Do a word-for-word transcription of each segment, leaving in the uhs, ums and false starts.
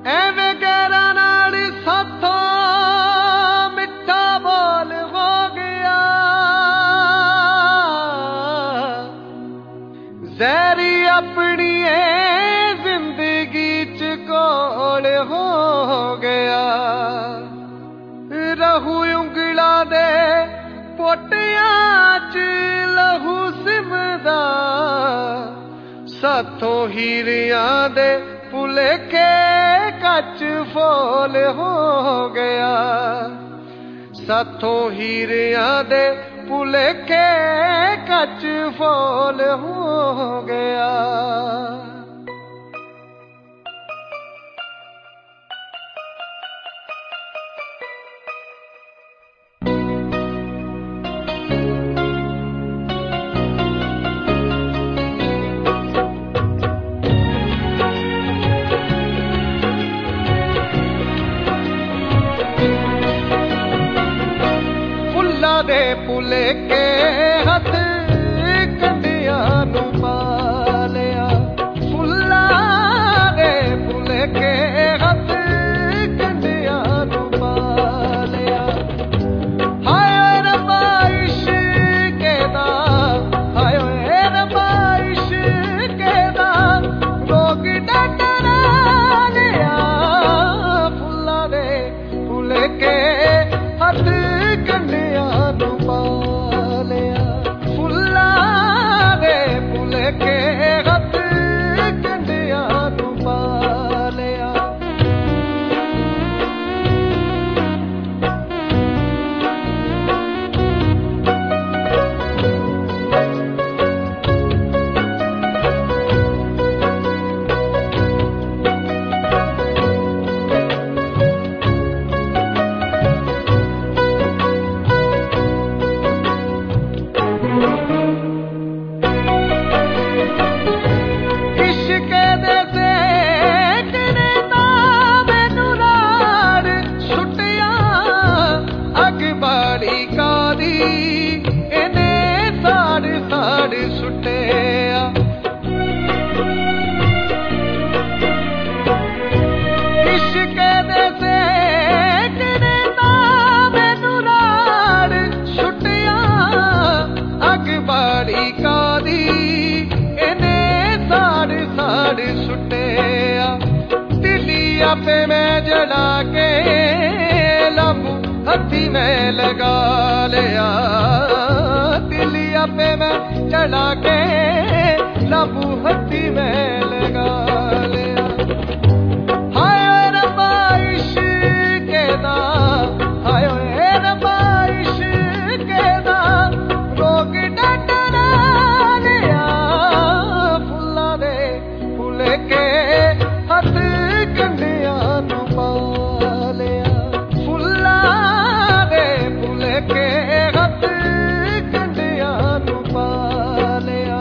ਐਵੇਂ ਗੈਰਾਂ ਨਾਲ ਸਾਥੋਂ ਮਿੱਠਾ ਬੋਲ ਹੋ ਗਿਆ, ਜ਼ਹਿਰੀ ਆਪਣੀ ਏ ਜ਼ਿੰਦਗੀ ਚ ਕੋਲ ਹੋ ਗਿਆ। ਰਹੂ ਉਂਗਲਾਂ ਦੇ ਪੋਟਿਆਂ ਚ ਲਹੂ ਸਿਮਦਾ, ਸਾਥੋਂ ਹੀਰਿਆਂ ਦੇ ਭੁਲੇਖੇ ਕੱਚ ਫੋਲ ਹੋ ਗਿਆ। ਸਾਥੋਂ ਹੀਰਿਆਂ ਦੇ ਭੁਲੇਖੇ ਕੱਚ ਫੋਲ ਹੋ ਗਿਆ। ਦੇ ਭੁਲੇਖੇ ਹੱਥ ਕੰਢਿਆਂ ਨੂੰ ਪਾ ਲਿਆ, ਫੁੱਲਾਂ ਦੇ ਭੁਲੇਖੇ ਹੱਥ ਕੰਢਿਆਂ ਨੂੰ ਪਾ ਲਿਆ। ਹਾਏ ਰੱਬਾ ਇਸ਼ਕੇ ਦਾ, ਹਾਏ ਰੱਬਾ ਇਸ਼ਕੇ ਦਾ ਰੋਗ ਡਾਕਟਰ ਲਿਆ, ਫੁੱਲਾਂ ਦੇ ਭੁਲੇਖੇ ਹੱਥ ਕੰਢਿਆਂ ਨੂੰ ਪਾ ਲਿਆ, ਫੁੱਲਾਂ ਦੇ ਭੁਲੇਖੇ ਹੱਥ ਕੰਢਿਆਂ ਨੂੰ ਪਾ ਲਿਆ। पे मैं जला के लबू हथी में लगा लिया, दिलिया पे मैं जला के लबू हथी में लगा लिया। हाय रब्बा इश्के दा, हाय रब्बा इश्के दा रोग डट लिया, फुल्लां दे भुलेखे हथ ਕੰਢਿਆਂ ਨੂੰ ਪਾ ਲਿਆ, ਫੁੱਲਾਂ ਦੇ ਭੁਲੇਖੇ ਹੱਥ ਕੰਢਿਆਂ ਨੂੰ ਪਾ ਲਿਆ।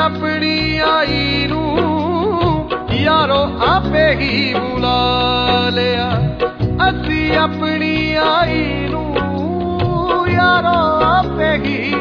अपनी आई नू यारो आपे ही बुला लिया, असी अपनी आई नू यारो आपे ही